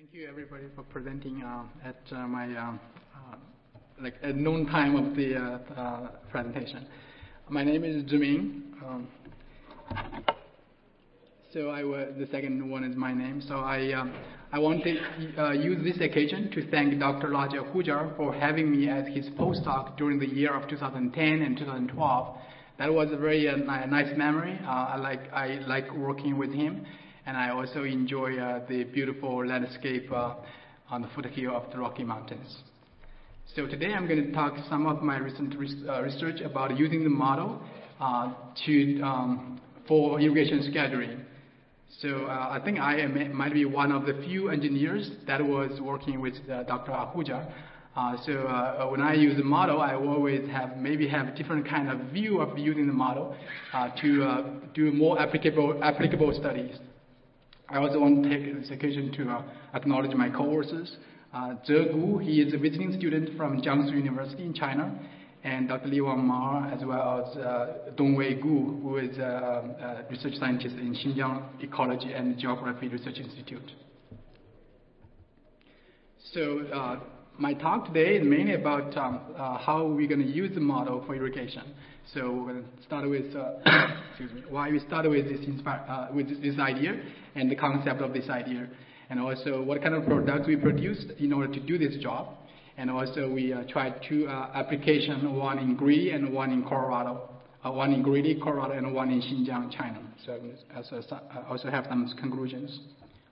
Thank you everybody for presenting at my like at noon time of the presentation. My name is Zhiming. The second one is my name. So I want to use this occasion to thank Dr. Raja Ahuja for having me as his postdoc during the year of 2010 and 2012. That was a very nice memory. I like working with him. And I also enjoy the beautiful landscape on the foothill of the Rocky Mountains. So today I'm going to talk some of my recent research about using the model for irrigation scheduling. So I think I might be one of the few engineers that was working with Dr. Ahuja. When I use the model, I always have a different kind of view of using the model to do more applicable studies. I also want to take this occasion to acknowledge my co-authors. Zhe Gu, he is a visiting student from Jiangsu University in China, and Dr. Liwang Ma, as well as Dongwei Gu, who is a research scientist in Xinjiang Ecology and Geography Research Institute. So my talk today is mainly about how we're going to use the model for irrigation. So we're going to start with, why we started with this idea and the concept of this idea, and also what kind of products we produced in order to do this job. And also we tried two applications, one in Greeley and one in Colorado, one in Greeley, Colorado, and one in Xinjiang, China. So I also have some conclusions.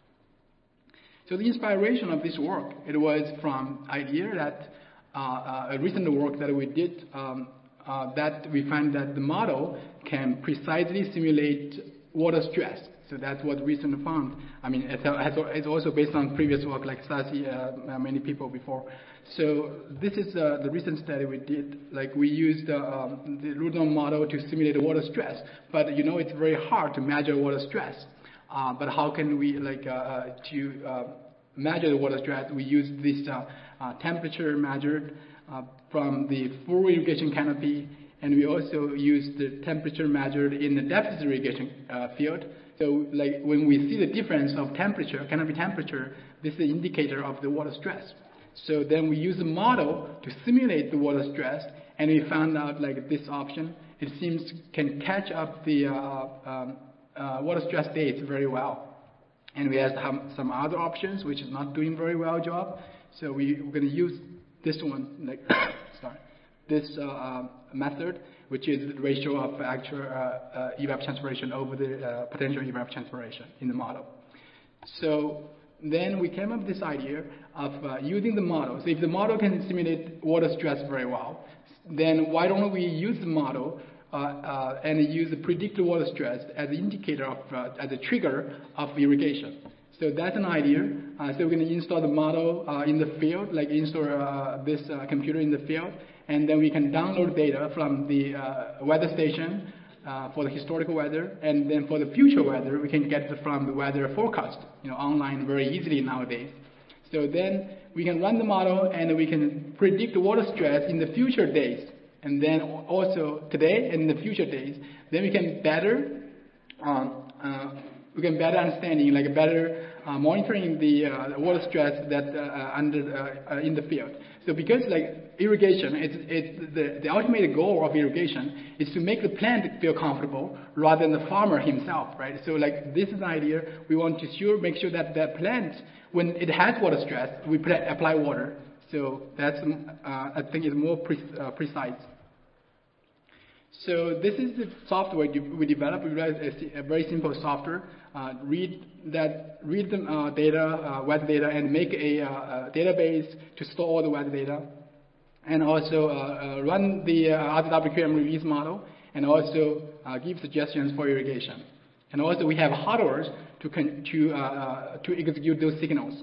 So the inspiration of this work, it was from idea that a recent work that we did, that we find that the model can precisely simulate water stress. So that's what recent found. I mean, it's also based on previous work like Sasi, many people before. So this is the recent study we did. Like we used the Rudolph model to simulate water stress, but you know it's very hard to measure water stress. But how can we measure the water stress? We use this temperature measured from the full irrigation canopy, and we also use the temperature measured in the deficit irrigation field. So like when we see the difference of temperature, canopy temperature, this is the indicator of the water stress. So then we use the model to simulate the water stress, and we found out like this option, it seems can catch up the water stress dates very well. And we have some other options which is not doing very well job. So we're going to use this one, this method, which is the ratio of actual evapotranspiration over the potential evapotranspiration in the model. So then we came up with this idea of using the model. So if the model can simulate water stress very well, then why don't we use the model and use the predicted water stress as an indicator of, as a trigger of irrigation. So that's an idea. So we're going to install the model in the field, like install this computer in the field, and then we can download data from the weather station for the historical weather, and then for the future weather, we can get it from the weather forecast, online very easily nowadays. So then we can run the model and we can predict the water stress in the future days. And then also today and in the future days, then we can better understanding, like better monitoring the water stress that in the field. So because like irrigation, it's the ultimate goal of irrigation is to make the plant feel comfortable rather than the farmer himself, right? So like this is an idea we want to make sure that the plant, when it has water stress, we apply water. So that's I think is more precise. So this is the software we developed. We write a very simple software. Read the data, weather data, and make a database to store all the weather data, and also run the RWQM release model, and also give suggestions for irrigation. And also we have hardware to execute those signals.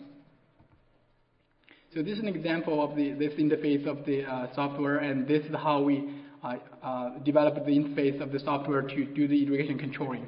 So this is an example of this interface of the software, and this is how we develop the interface of the software to do the irrigation controlling.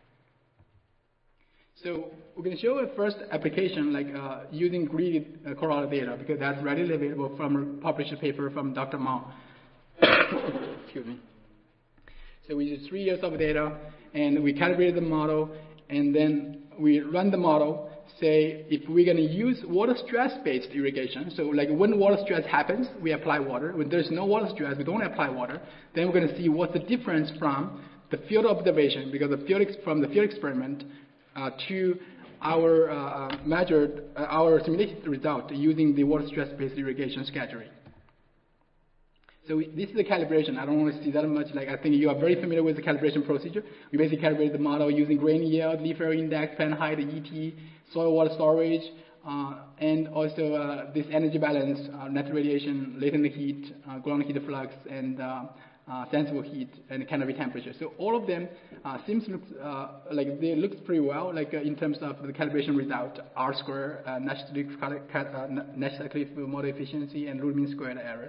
So we're going to show a first application like using Greeley, Colorado data, because that's readily available from a published paper from Dr. Mao. Excuse me. So we use 3 years of data, and we calibrated the model, and then we run the model say if we're going to use water stress-based irrigation, so like when water stress happens, we apply water. When there's no water stress, we don't apply water. Then we're going to see what's the difference from the field observation, because from the field experiment to our our simulated result using the water stress-based irrigation scheduling. So this is the calibration. I don't want to see that much. Like I think you are very familiar with the calibration procedure. We basically calibrate the model using grain yield, leaf area index, plant height, ET, soil water storage, and also this energy balance, net radiation, latent heat, ground heat flux, and sensible heat and canopy temperature. So all of them seems like they look pretty well, like in terms of the calibration result, R square, Nash Cliff model efficiency, and root mean squared error.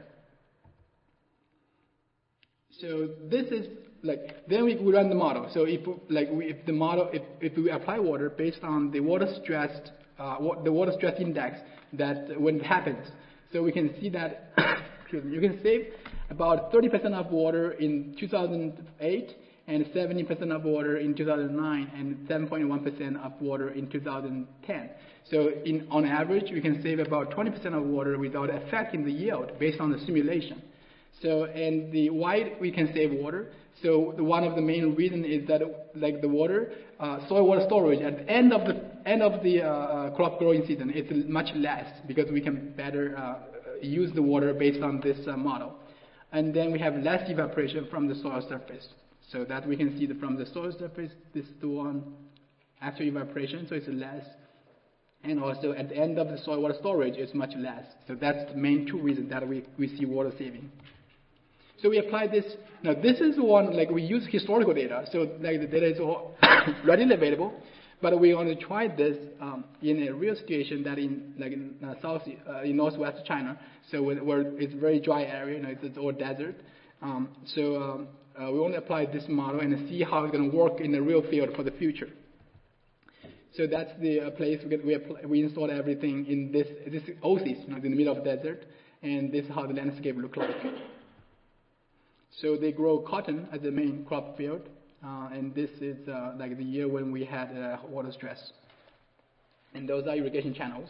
So this is like, then we run the model. So if we apply water based on the water stress index that when it happens, so we can see that excuse me, you can save about 30% of water in 2008 and 70% of water in 2009 and 7.1% of water in 2010. So on average, we can save about 20% of water without affecting the yield based on the simulation. So, and why we can save water? So one of the main reasons is that like the water, soil water storage at the end of the crop growing season is much less because we can better use the water based on this model. And then we have less evaporation from the soil surface. So that we can see from the soil surface, this is the one after evaporation, so it's less. And also at the end of the soil water storage, it's much less. So that's the main two reasons that we see water saving. So we apply this. Now this is one, like we use historical data, so like the data is all readily available, but we want to try this in a real situation that in northwest China, so where it's a very dry area, it's all desert. We want to apply this model and see how it's going to work in the real field for the future. So that's the place we installed everything in this oasis, in the middle of the desert, and this is how the landscape looks like. So they grow cotton as the main crop field, and this is like the year when we had water stress. And those are irrigation channels.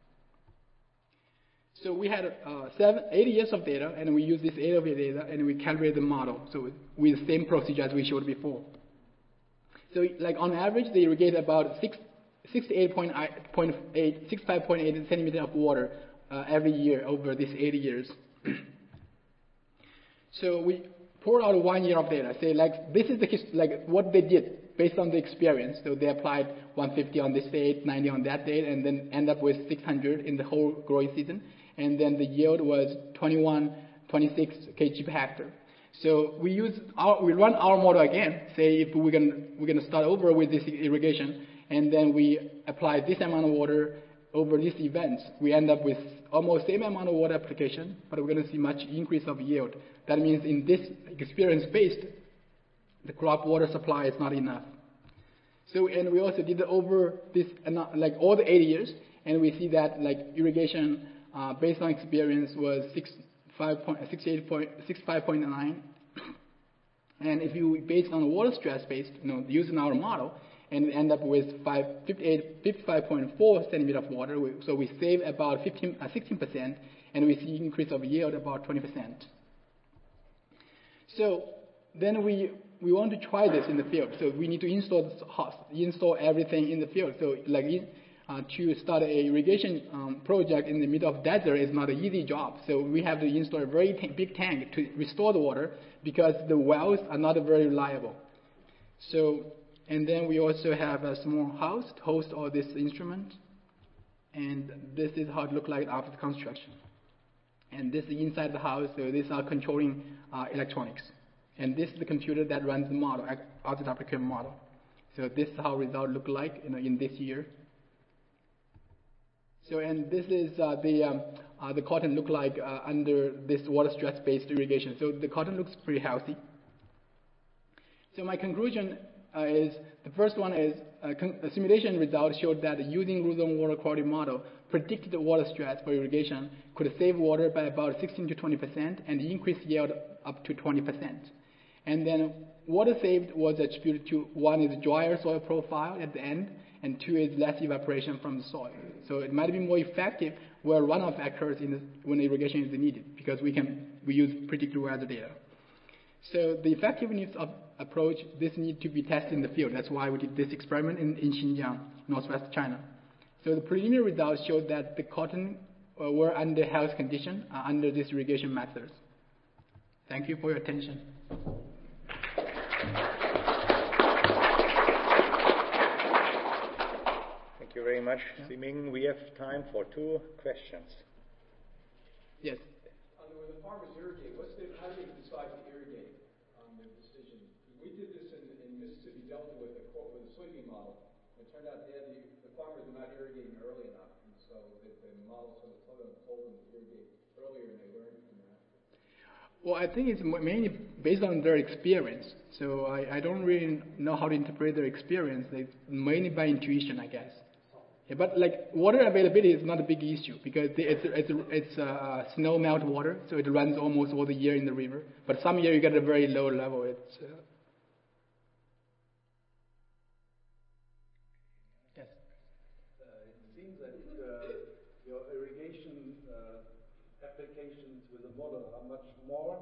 So we had 80 years of data, and we use this 8 of your data, and we calibrate the model. So with the same procedure as we showed before. So like on average, they irrigate about 65.8 centimeters of water every year over these 80 years. So we pour out 1 year of data. Say like this is what they did based on the experience. So they applied 150 on this date, 90 on that date, and then end up with 600 in the whole growing season. And then the yield was 26 kg per hectare. So we run our model again. Say if we're gonna start over with this irrigation, and then we apply this amount of water over these events, we end up with almost same amount of water application, but we're going to see much increase of yield. That means in this experience-based, the crop water supply is not enough. So, and we also did over this, like all the 80 years, and we see that like irrigation based on experience was 65.9, and if you based on water stress-based, using our model, and we end up with 55.4 centimeters of water. So we save about 16%, and we see increase of yield about 20%. So then we want to try this in the field. So we need to install everything in the field. So like to start a irrigation project in the middle of desert is not an easy job. So we have to install a very big tank to restore the water because the wells are not very reliable. So. And then we also have a small house to host all this instrument. And this is how it looked like after the construction. And this is inside the house, so these are controlling electronics. And this is the computer that runs the model, output application model. So this is how results look like in this year. So, and this is the cotton look like under this water stress-based irrigation. So the cotton looks pretty healthy. So my conclusion is the first one is a simulation result showed that using Luzon water quality model predicted the water stress for irrigation could save water by about 16 to 20% and increase yield up to 20%. And then water saved was attributed to one is drier soil profile at the end, and two is less evaporation from the soil. So it might be more effective where runoff occurs when irrigation is needed, because we use predicted weather data. So the effectiveness of approach, this need to be tested in the field. That's why we did this experiment in Xinjiang, northwest China. So the preliminary results showed that the cotton were under health condition under this irrigation methods. Thank you for your attention. Thank you very much, Ximing. We have time for 2 questions. Yes. When the farmers irrigate, how do you decide to irrigate the decision? We did this in Mississippi Delta with the soybean model. It turned out the farmers were not irrigating early enough, and so the model sort of told them to irrigate earlier, and they learned from that. Well, I think it's mainly based on their experience. So I don't really know how to interpret their experience. They mainly by intuition, I guess. Yeah, but like water availability is not a big issue because it's snow melt water, so it runs almost all the year in the river. But some year you get a very low level. It's yes. It seems that your irrigation applications with the model are much more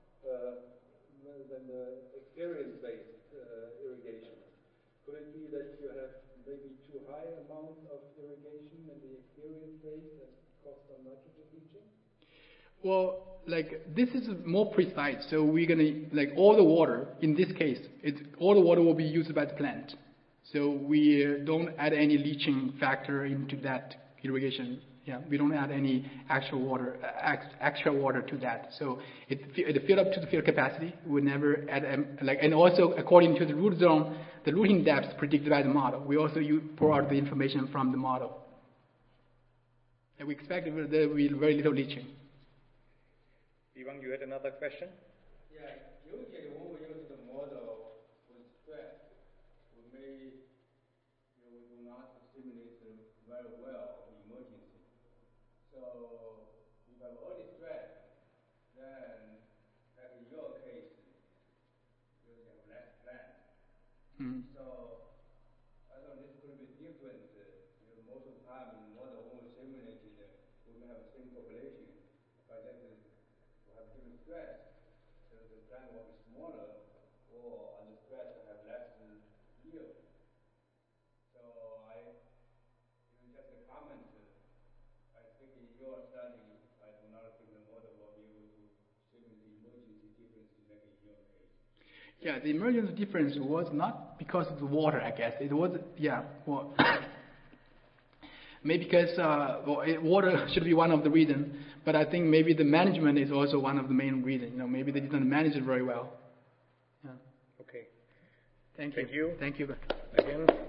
than the experience-based irrigation. Could it be that you have maybe too high amount of irrigation in the experience-based that costs on nitrogen leaching? Well, like this is more precise. So we're gonna like all the water in this case, all the water will be used by the plant. So we don't add any leaching factor into that irrigation. Yeah, we don't add any extra water to that. So it fill up to the field capacity. We never add and also according to the root zone, the rooting depth predicted by the model. We also pour out the information from the model. And we expect there will be very little leaching. Ivan, you had another question? Yeah, usually when we use the model with stress, we do not disseminate very well in emergency. So if you have early stress, then like in your case, you have less plant. Mm-hmm. So I don't know, this could be different. Most of the time in model when we simulate it, we have the same population, but then we have different stress. So the plant will be smaller, or under stress have less yield. So just a comment. I think in your study, I do not think the model will be able to simulate the emergency difference like in your case. Yeah, the emergence difference was not because of the water, I guess. It was, maybe because water should be one of the reasons, but I think maybe the management is also one of the main reasons. Maybe they didn't manage it very well. Yeah. Okay. Thank you. Thank you. Thank you. Again.